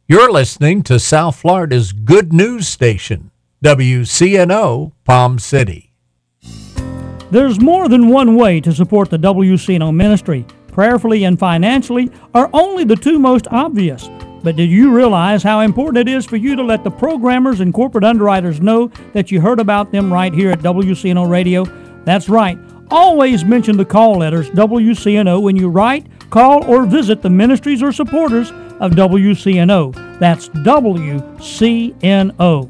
You're listening to South Florida's good news station, WCNO Palm City. There's more than one way to support the WCNO ministry. Prayerfully and financially are only the two most obvious. But did you realize how important it is for you to let the programmers and corporate underwriters know that you heard about them right here at WCNO Radio? That's right. Always mention the call letters WCNO when you write, call, or visit the ministries or supporters of WCNO. That's WCNO.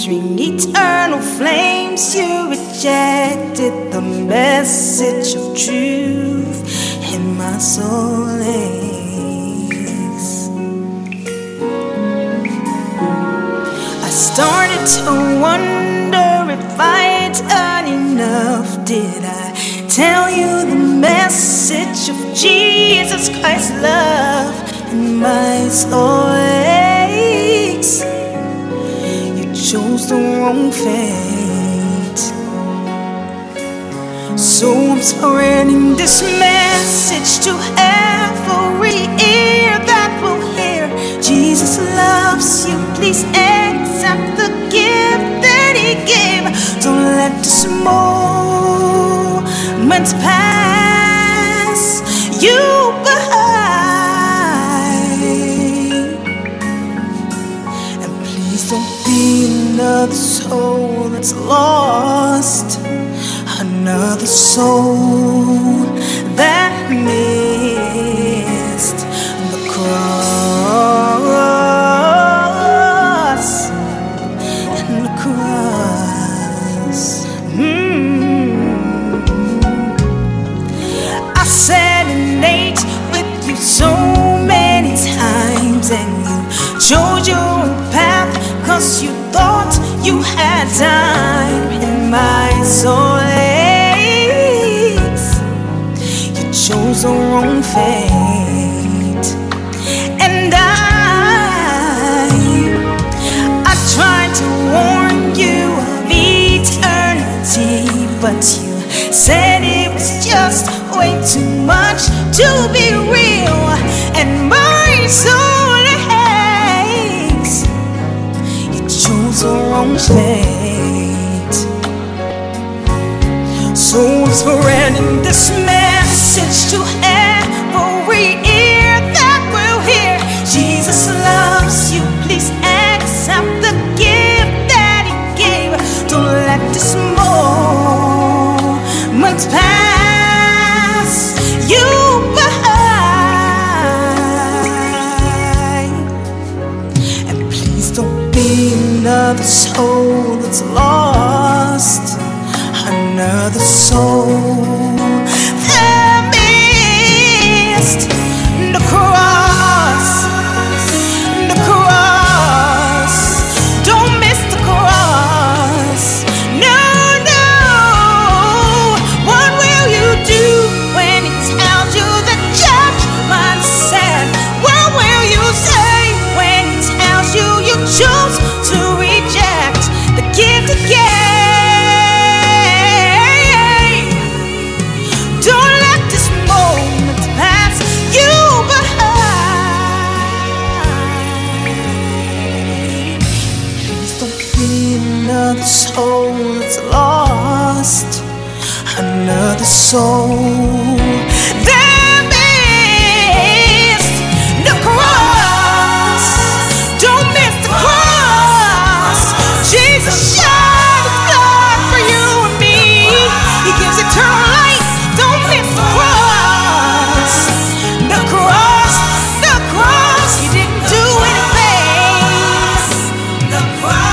string eternal flames. You rejected the message of truth, and my soul aches. I started to wonder if I'd done enough. Did I tell you the message of Jesus Christ's love? And my soul aches. You chose the wrong fate. So I'm spreading this message to every ear that will hear. Jesus loves you, please accept the gift that He gave. Don't let this moment pass you behind. And please don't be another soul that's lost, another soul that missed the cross, and the cross. I sat and ate with you so many times, and you chose your own path 'cause you thought you had time. And my soul aches. You chose the wrong fate. And I tried to warn you of eternity, but you said it was just way too much to be real. And my soul aches. You chose the wrong fate. So I'm spreading this message to every ear that will hear. Jesus loves you, please accept the gift that He gave. Don't let this moment pass you behind. And please don't be another soul that's lost, another soul that missed the cross, the cross. Don't miss the cross. No, no. What will you do when He tells you the judgment's sad? What will you say when He tells you you chose to reject the gift He gave? Another soul that's lost, another soul that missed the cross. Don't miss the cross. Jesus shed His blood for you and me. He gives eternal life. Don't miss the cross. The cross, the cross. He didn't do anything. The cross.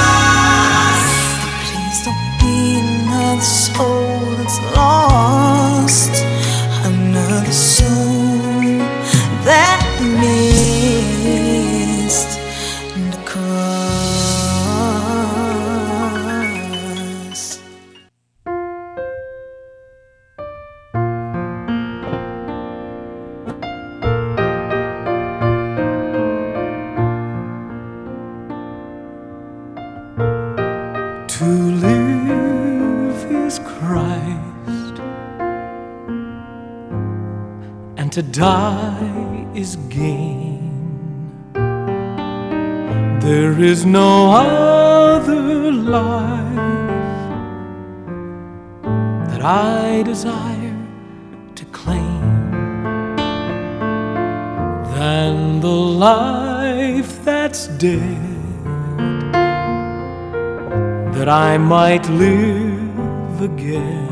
Soul that's lost, another soul that missed the cross. To live is Christ, and to die is gain. There is no other life that I desire to claim than the life that's dead, that I might live again.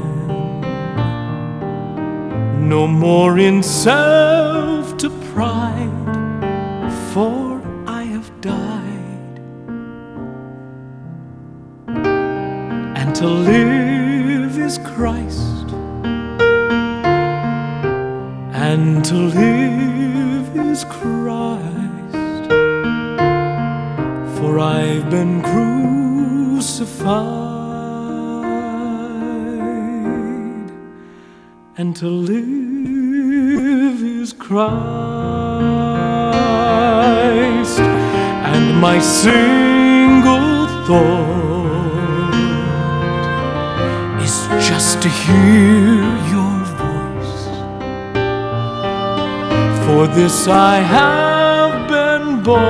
No more in self to pride, for I have died to live is Christ, and to live is Christ, for I've been crucified, and to live is Christ, and my single thought is just to hear your voice. For this I have been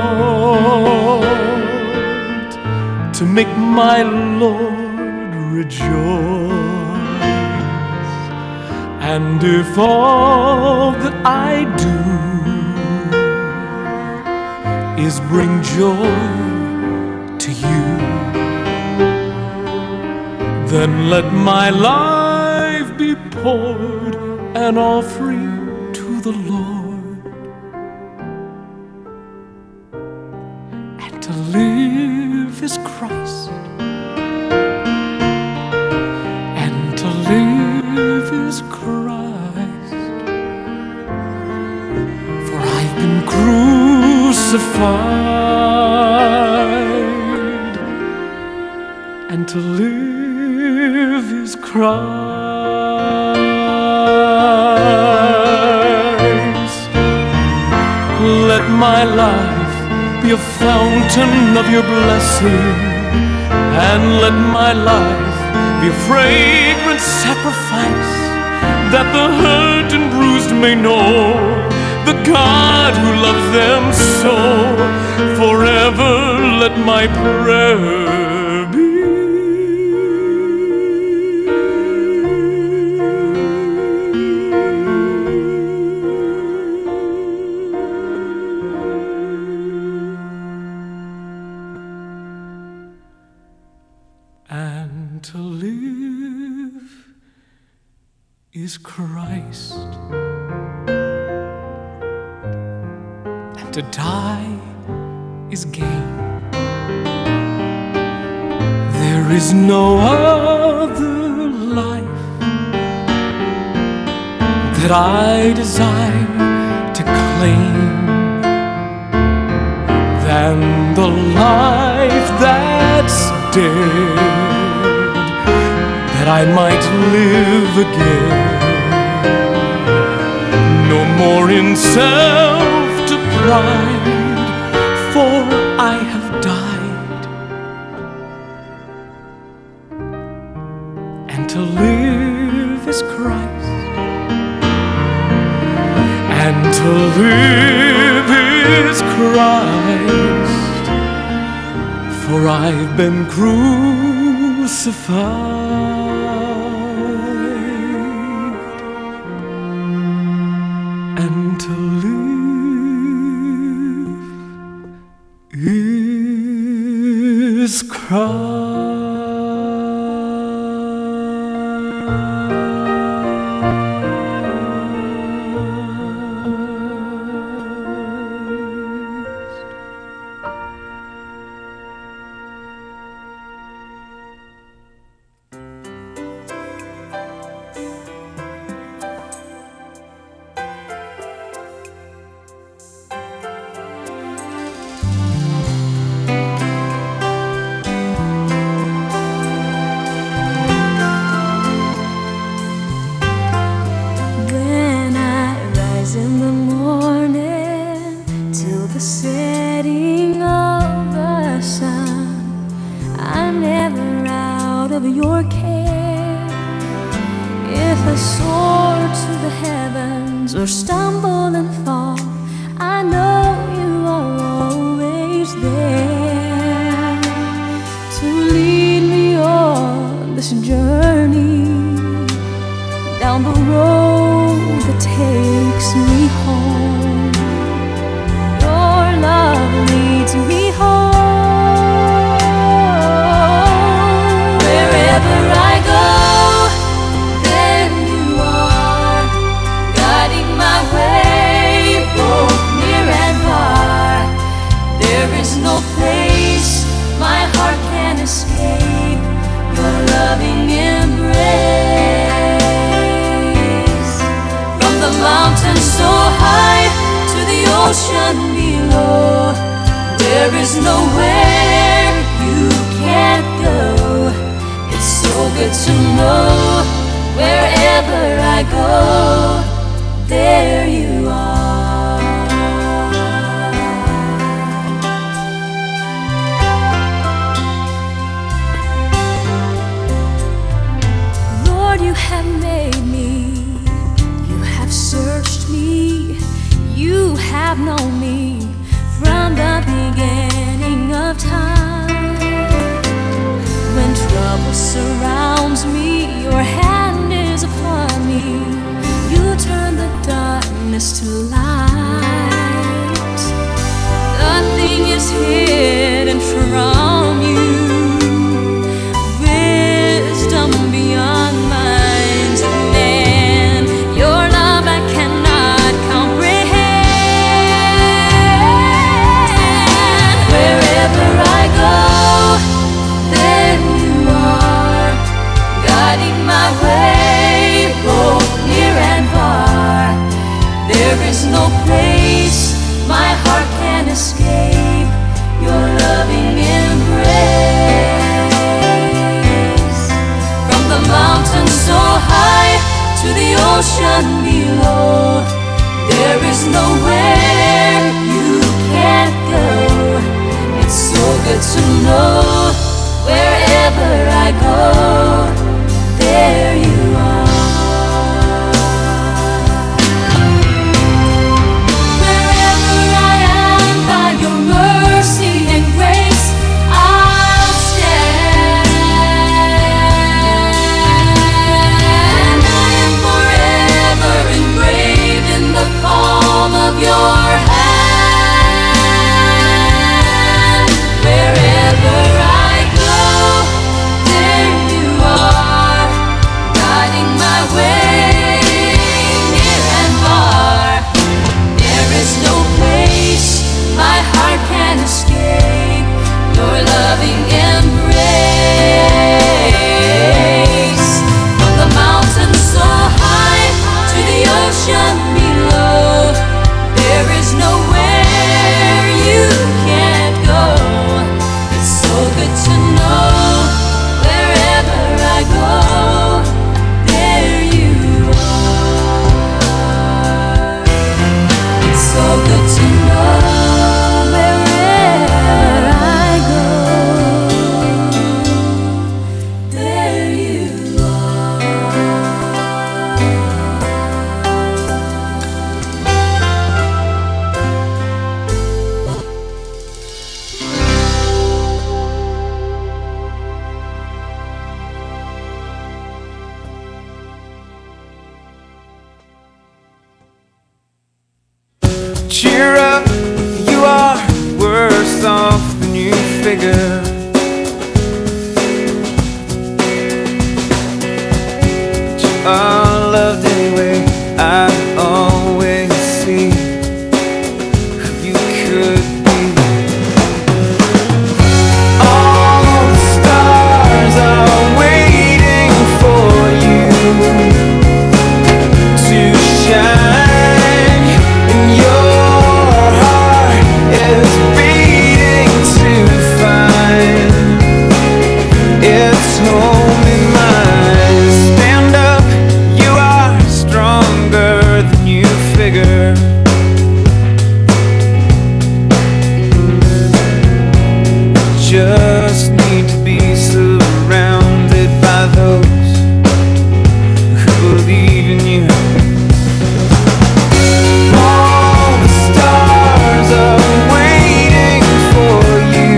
bought, to make my Lord rejoice. And if all that I do is bring joy to you, then let my life be poured an offering to the Lord. And to live is Christ, and to live is Christ, for I've been crucified, and to live is Christ. Let my life be a fountain of your blessing, and let my life be a fragrant sacrifice, that the hurt and bruised may know the God who loves them so. Forever let my prayer be. And to live is Christ, and to die is gain. There is no other life that I desire to claim than the life that's dead, that I might live again. No more in self to pride, for I have died, and to live is Christ, and to live is Christ, for I've been crucified, and to live is Christ. Or stumble and fall, I know you are always there to lead me on this journey down the road that takes me home. Your love leads me home. Wherever I go, there you are, guiding my way. ocean below. There is nowhere you can't go. It's so good to know wherever I go, there you are. Lord, you have made me, you have searched me, you have known me from the beginning of time. When trouble surrounds me, your hand is upon me. You turn the darkness to light. Nothing is hidden from you. Wisdom beyond mind's command. Your love I cannot comprehend. Wherever I go, there you are, guiding my way, both near and far. There is no place my heart can escape your loving embrace. From the mountain so high to the ocean below, there is nowhere you can't go. It's so good to know wherever I go, there you are. Wherever I am, by your mercy and grace, I'll stand. I am forever engraved in the palm of your hand. Wherever I go, there you are, guiding my way, near and far. There is no place my heart can escape your loving embrace. From the mountain so high to the ocean below, there is nowhere you can't go. It's so good to know wherever I go, there you are. It's so good to know wherever I go, there you are. Cheer up, you are worse off than you figure. But you are loved anyway. I always see who you could be. All the stars are waiting for you to shine, and your heart is beating to find its home in mine. Stand up, you are stronger than you figure. Just need to be surrounded by those who believe in you. All the stars are waiting for you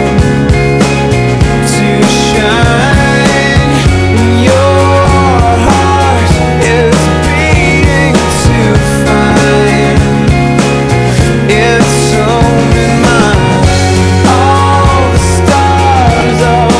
to shine. Your heart is beating to find its home in mine. All the stars are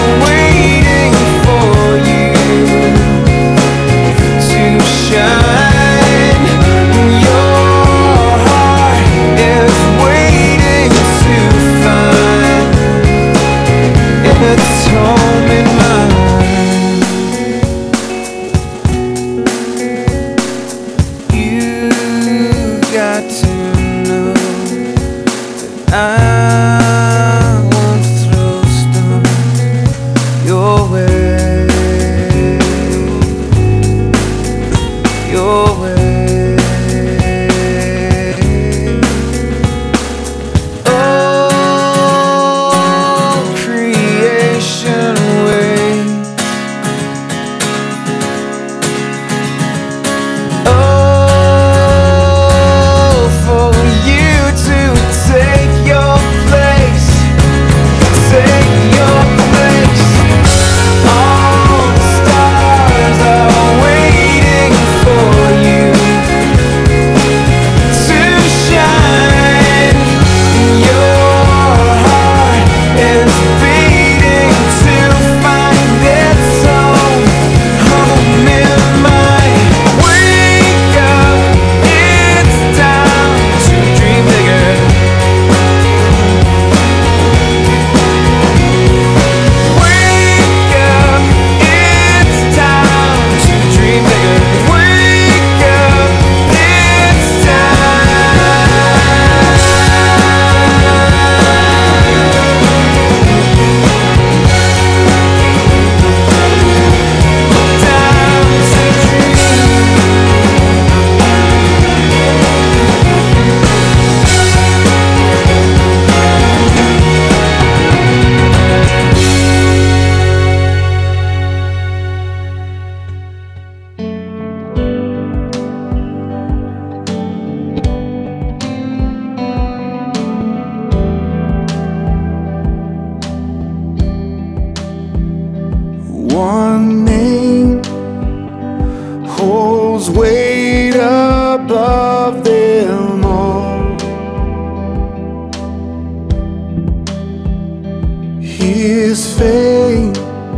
one name holds weight above them all. His fame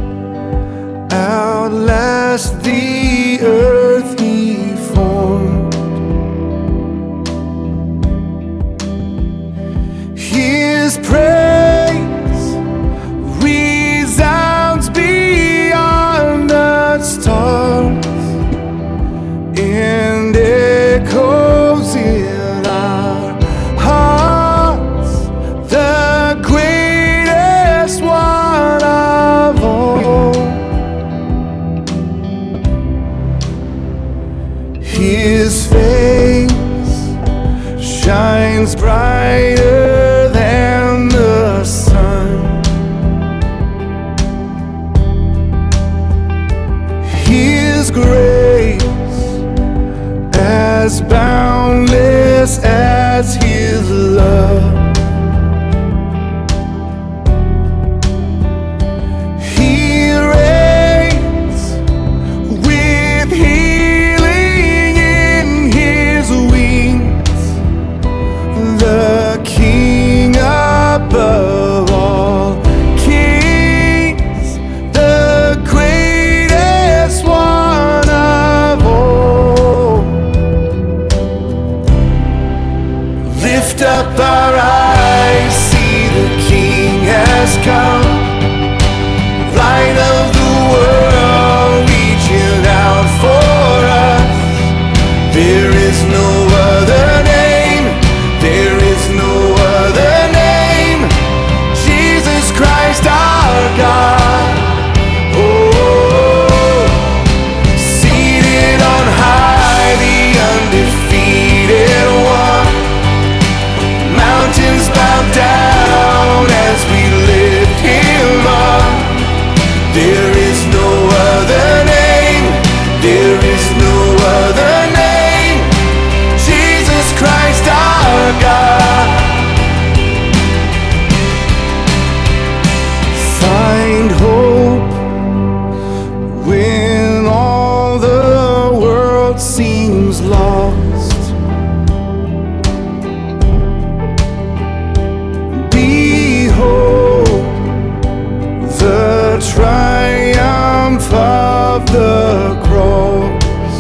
outlasts the earth he formed. His praise resounds beyond the stars and echoes in our hearts, the greatest one of all. His face shines brighter than the sun. His grace as boundless as his love. He reigns with healing in his wings, the King above all kings, the greatest one of all. Lift up our eyes, see the King has come, light of the world reaching out for us. There is no other name, there is no other name, Jesus Christ our God. Oh, seated on high, the undefeated one. Mountains bow down as we lift him up. There is no other name, there is no other name, Jesus Christ our God. Find hope when all the world seems lost. Behold the triumph of the cross.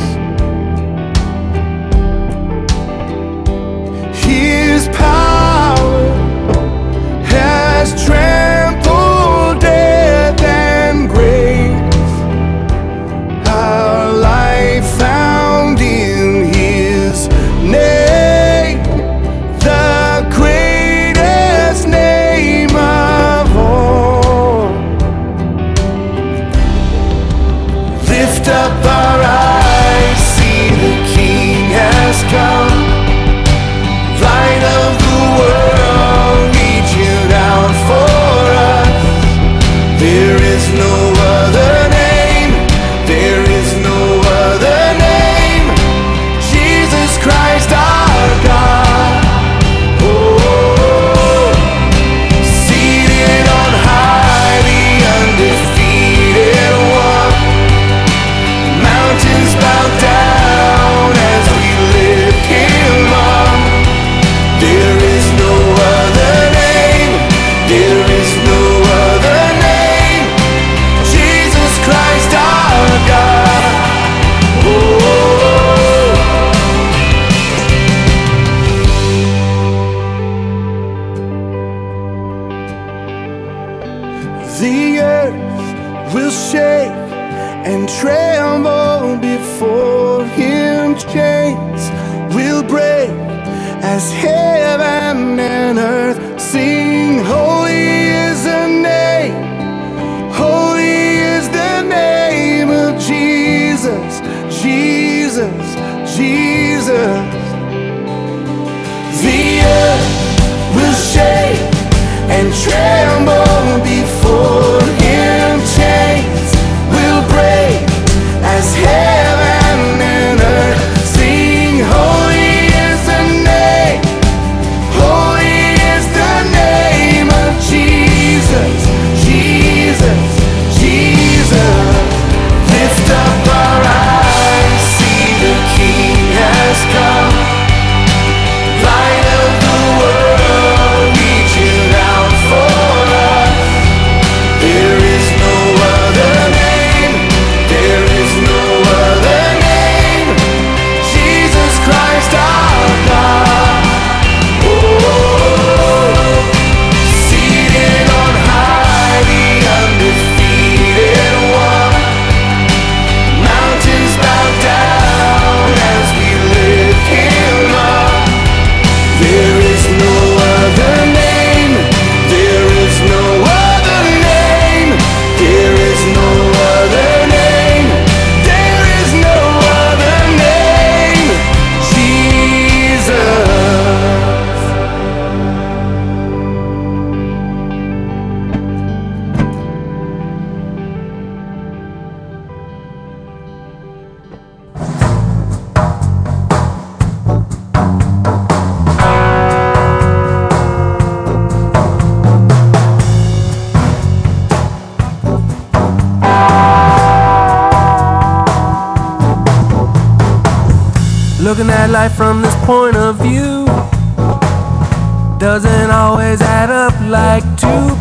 His power has trampled death and grave. Our life found in his name, the greatest name of all. Lift up our eyes, see the King has come, light of the world reaching out for us. There is no other name, there is no other name, Jesus Christ our God. Oh, seated on high, the undefeated one. Mountains bow down as we lift him up. There is no other name, there is no other name, Jesus Christ our God. Oh, the earth will shake and tremble before him. Chains will break as heaven and earth sing. Holy is the name, holy is the name of Jesus, Jesus, Jesus. The earth will shake and tremble before him. Chains will break as heaven and earth sing. Holy is the name, holy is the name of Jesus, Looking at life from this point of view doesn't always add up like 2